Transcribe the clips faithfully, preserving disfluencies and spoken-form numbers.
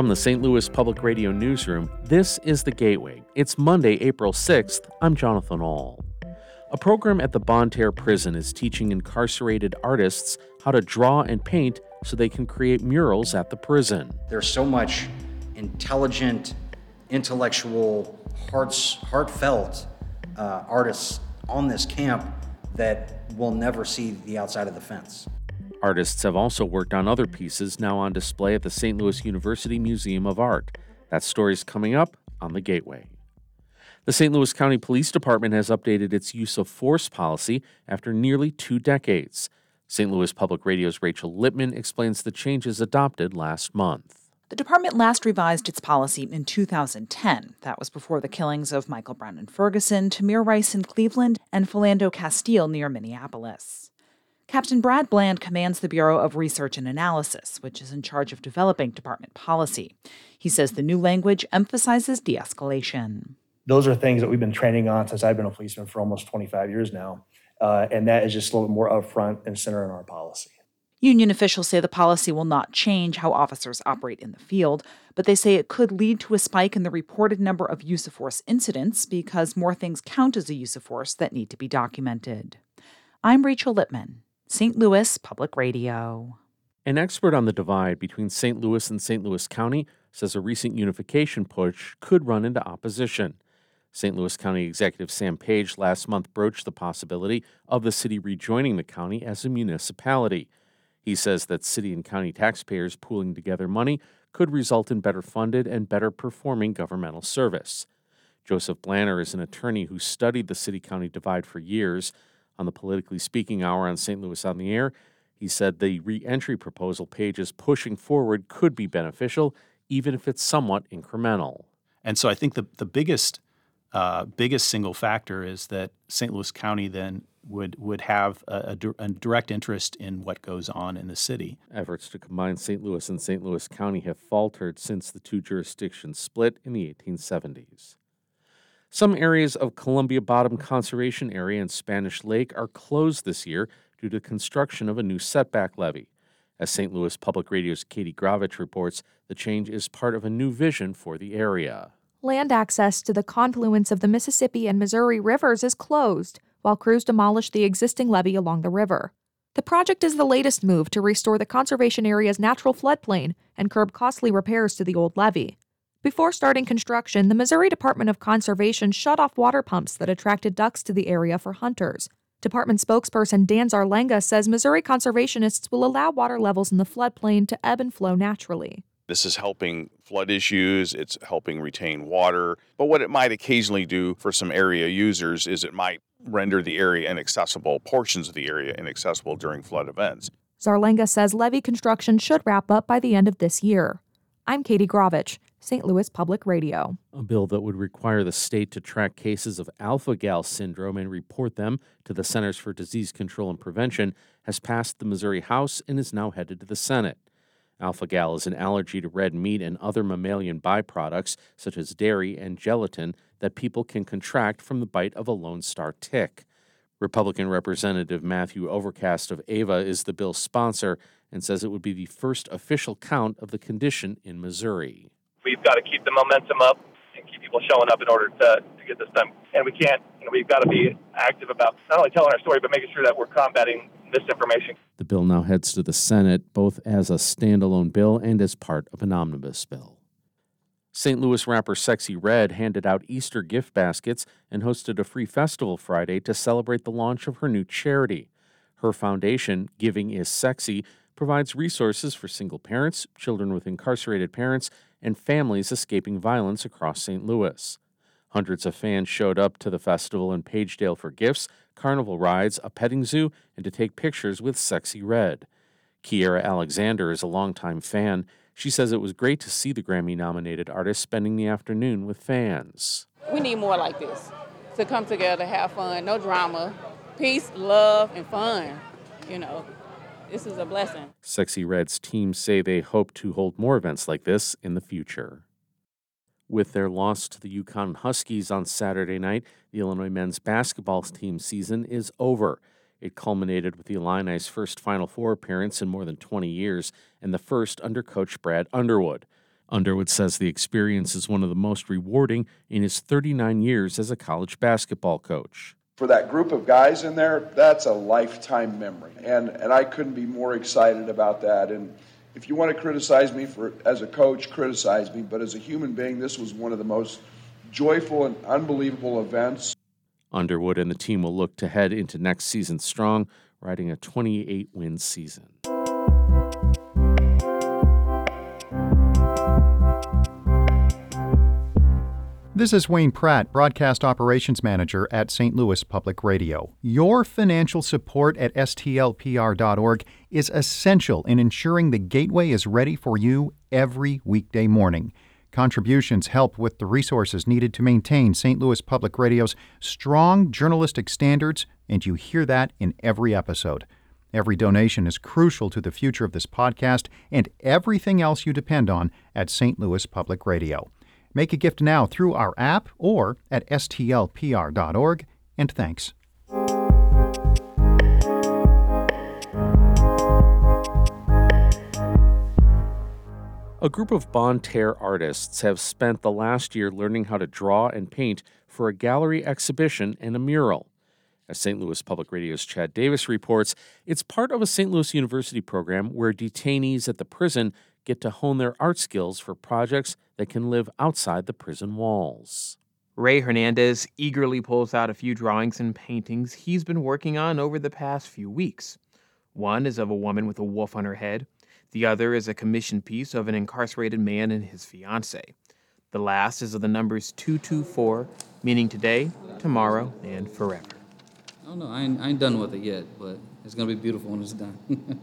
From the Saint Louis Public Radio newsroom, this is The Gateway. It's Monday, April sixth. I'm Jonathan Ahl. A program at the Bonne Terre Prison is teaching incarcerated artists how to draw and paint so they can create murals at the prison. There's so much intelligent, intellectual, hearts, heartfelt uh, artists on this camp that will never see the outside of the fence. Artists have also worked on other pieces now on display at the Saint Louis University Museum of Art. That story's coming up on The Gateway. The Saint Louis County Police Department has updated its use of force policy after nearly two decades. Saint Louis Public Radio's Rachel Lippman explains the changes adopted last month. The department last revised its policy in two thousand ten. That was before the killings of Michael Brown in Ferguson, Tamir Rice in Cleveland, and Philando Castile near Minneapolis. Captain Brad Bland commands the Bureau of Research and Analysis, which is in charge of developing department policy. He says the new language emphasizes de-escalation. Those are things that we've been training on since I've been a policeman for almost twenty-five years now, uh, and that is just a little bit more upfront and center in our policy. Union officials say the policy will not change how officers operate in the field, but they say it could lead to a spike in the reported number of use of force incidents because more things count as a use of force that need to be documented. I'm Rachel Lippman, Saint Louis Public Radio. An expert on the divide between Saint Louis and Saint Louis County says a recent unification push could run into opposition. Saint Louis County Executive Sam Page last month broached the possibility of the city rejoining the county as a municipality. He says that city and county taxpayers pooling together money could result in better funded and better performing governmental service. Joseph Blanner is an attorney who studied the city-county divide for years. On the Politically Speaking Hour on Saint Louis on the Air, he said the re-entry proposal Page is pushing forward could be beneficial, even if it's somewhat incremental. And so I think the, the biggest uh, biggest single factor is that Saint Louis County then would would have a, a, a direct interest in what goes on in the city. Efforts to combine Saint Louis and Saint Louis County have faltered since the two jurisdictions split in the eighteen seventies. Some areas of Columbia Bottom Conservation Area and Spanish Lake are closed this year due to construction of a new setback levee. As Saint Louis Public Radio's Katie Gravich reports, the change is part of a new vision for the area. Land access to the confluence of the Mississippi and Missouri rivers is closed, while crews demolish the existing levee along the river. The project is the latest move to restore the conservation area's natural floodplain and curb costly repairs to the old levee. Before starting construction, the Missouri Department of Conservation shut off water pumps that attracted ducks to the area for hunters. Department spokesperson Dan Zarlenga says Missouri conservationists will allow water levels in the floodplain to ebb and flow naturally. This is helping flood issues, it's helping retain water, but what it might occasionally do for some area users is it might render the area inaccessible, portions of the area inaccessible during flood events. Zarlenga says levee construction should wrap up by the end of this year. I'm Katie Gravich, Saint Louis Public Radio. A bill that would require the state to track cases of alpha-gal syndrome and report them to the Centers for Disease Control and Prevention has passed the Missouri House and is now headed to the Senate. Alpha-gal is an allergy to red meat and other mammalian byproducts, such as dairy and gelatin, that people can contract from the bite of a Lone Star tick. Republican Representative Matthew Overcast of Ava is the bill's sponsor and says it would be the first official count of the condition in Missouri. We've got to keep the momentum up and keep people showing up in order to, to get this done. And we can't, you know, we've got to be active about not only telling our story, but making sure that we're combating misinformation. The bill now heads to the Senate, both as a standalone bill and as part of an omnibus bill. Saint Louis rapper Sexy Red handed out Easter gift baskets and hosted a free festival Friday to celebrate the launch of her new charity. Her foundation, Giving is Sexy, provides resources for single parents, children with incarcerated parents, and families escaping violence across Saint Louis. Hundreds of fans showed up to the festival in Pagedale for gifts, carnival rides, a petting zoo, and to take pictures with Sexy Red. Kiera Alexander is a longtime fan. She says it was great to see the Grammy-nominated artist spending the afternoon with fans. We need more like this, to come together, have fun, no drama, peace, love, and fun, you know. This is a blessing. Sexy Red's team say they hope to hold more events like this in the future. With their loss to the Yukon Huskies on Saturday night, the Illinois men's basketball team season is over. It culminated with the Illini's first Final Four appearance in more than twenty years and the first under coach Brad Underwood. Underwood says the experience is one of the most rewarding in his thirty-nine years as a college basketball coach. For that group of guys in there, that's a lifetime memory, and and I couldn't be more excited about that. And if you want to criticize me for as a coach, criticize me, but as a human being, this was one of the most joyful and unbelievable events. Underwood and the team will look to head into next season strong, riding a twenty-eight win season. This is Wayne Pratt, Broadcast Operations Manager at Saint Louis Public Radio. Your financial support at S T L P R dot org is essential in ensuring the Gateway is ready for you every weekday morning. Contributions help with the resources needed to maintain Saint Louis Public Radio's strong journalistic standards, and you hear that in every episode. Every donation is crucial to the future of this podcast and everything else you depend on at Saint Louis Public Radio. Make a gift now through our app or at S T L P R dot org, and thanks. A group of Bonne Terre artists have spent the last year learning how to draw and paint for a gallery exhibition and a mural. As Saint Louis Public Radio's Chad Davis reports, it's part of a Saint Louis University program where detainees at the prison get to hone their art skills for projects that can live outside the prison walls. Ray Hernandez eagerly pulls out a few drawings and paintings he's been working on over the past few weeks. One is of a woman with a wolf on her head. The other is a commissioned piece of an incarcerated man and his fiancée. The last is of the numbers two two four, meaning today, tomorrow, and forever. I don't know. I ain't, I ain't done with it yet, but it's going to be beautiful when it's done.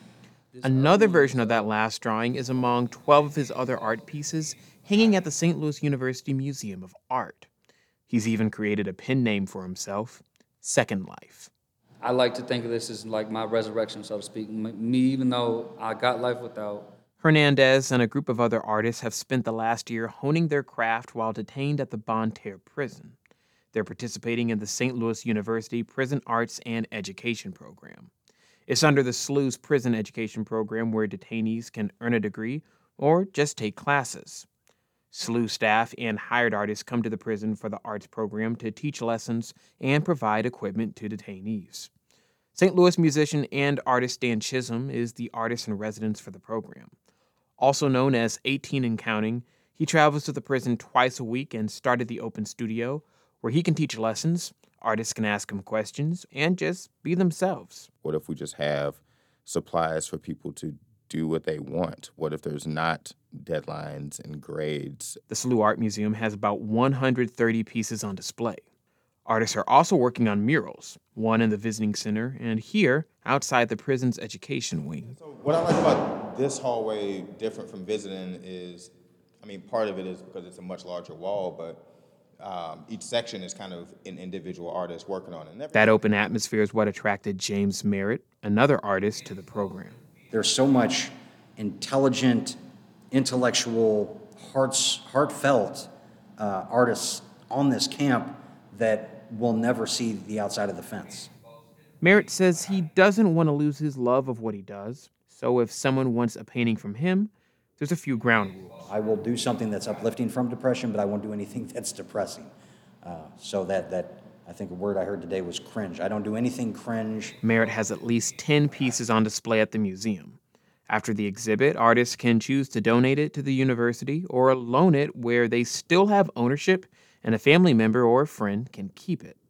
Another version of that last drawing is among twelve of his other art pieces hanging at the Saint Louis University Museum of Art. He's even created a pen name for himself, Second Life. I like to think of this as like my resurrection, so to speak. Me, even though I got life without. Hernandez and a group of other artists have spent the last year honing their craft while detained at the Bonne Terre prison. They're participating in the Saint Louis University Prison Arts and Education Program. It's under the S L U's Prison Education Program where detainees can earn a degree or just take classes. S L U staff and hired artists come to the prison for the arts program to teach lessons and provide equipment to detainees. Saint Louis musician and artist Dan Chisholm is the artist in residence for the program. Also known as eighteen and Counting, he travels to the prison twice a week and started the Open Studio, where he can teach lessons, artists can ask him questions, and just be themselves. What if we just have supplies for people to do what they want? What if there's not deadlines and grades? The S L U Art Museum has about one hundred thirty pieces on display. Artists are also working on murals, one in the visiting center and here outside the prison's education wing. So what I like about this hallway, different from visiting, is, I mean, part of it is because it's a much larger wall, but Um, each section is kind of an individual artist working on it. That open atmosphere is what attracted James Merritt, another artist, to the program. There's so much intelligent, intellectual, hearts, heartfelt uh, artists on this camp that will never see the outside of the fence. Merritt says he doesn't want to lose his love of what he does, so if someone wants a painting from him, there's a few ground rules. I will do something that's uplifting from depression, but I won't do anything that's depressing. Uh, so that, that, I think a word I heard today was cringe. I don't do anything cringe. Merritt has at least ten pieces on display at the museum. After the exhibit, artists can choose to donate it to the university or loan it where they still have ownership and a family member or a friend can keep it.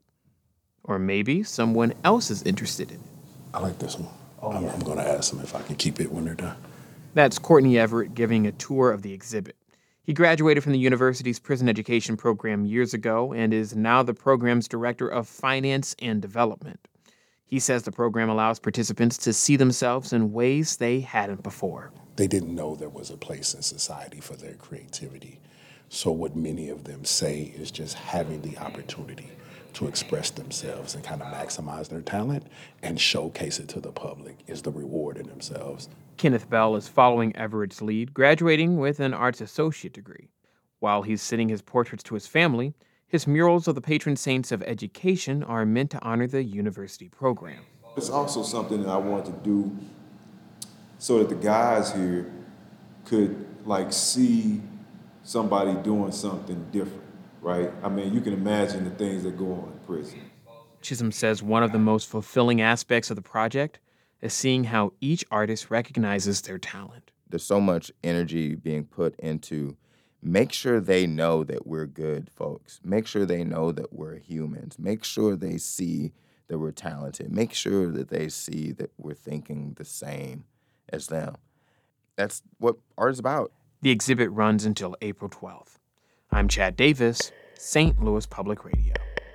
Or maybe someone else is interested in it. I like this one. Oh, I'm, yeah. I'm going to ask them if I can keep it when they're done. That's Courtney Everett giving a tour of the exhibit. He graduated from the university's prison education program years ago and is now the program's director of finance and development. He says the program allows participants to see themselves in ways they hadn't before. They didn't know there was a place in society for their creativity. So what many of them say is just having the opportunity to express themselves and kind of maximize their talent and showcase it to the public is the reward in themselves. Kenneth Bell is following Everett's lead, graduating with an arts associate degree. While he's sending his portraits to his family, his murals of the patron saints of education are meant to honor the university program. It's also something that I wanted to do so that the guys here could like see somebody doing something different, right? I mean, you can imagine the things that go on in prison. Chisholm says one of the most fulfilling aspects of the project is seeing how each artist recognizes their talent. There's so much energy being put into make sure they know that we're good folks. Make sure they know that we're humans. Make sure they see that we're talented. Make sure that they see that we're thinking the same as them. That's what art is about. The exhibit runs until April twelfth. I'm Chad Davis, Saint Louis Public Radio.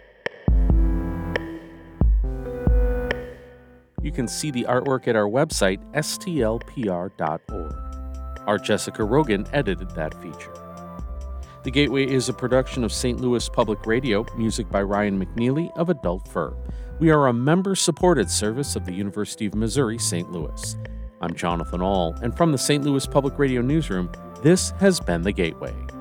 You can see the artwork at our website, S T L P R dot org. Our Jessica Rogan edited that feature. The Gateway is a production of Saint Louis Public Radio, music by Ryan McNeely of Adult Fur. We are a member-supported service of the University of Missouri, Saint Louis. I'm Jonathan Ahl, and from the Saint Louis Public Radio newsroom, this has been The Gateway.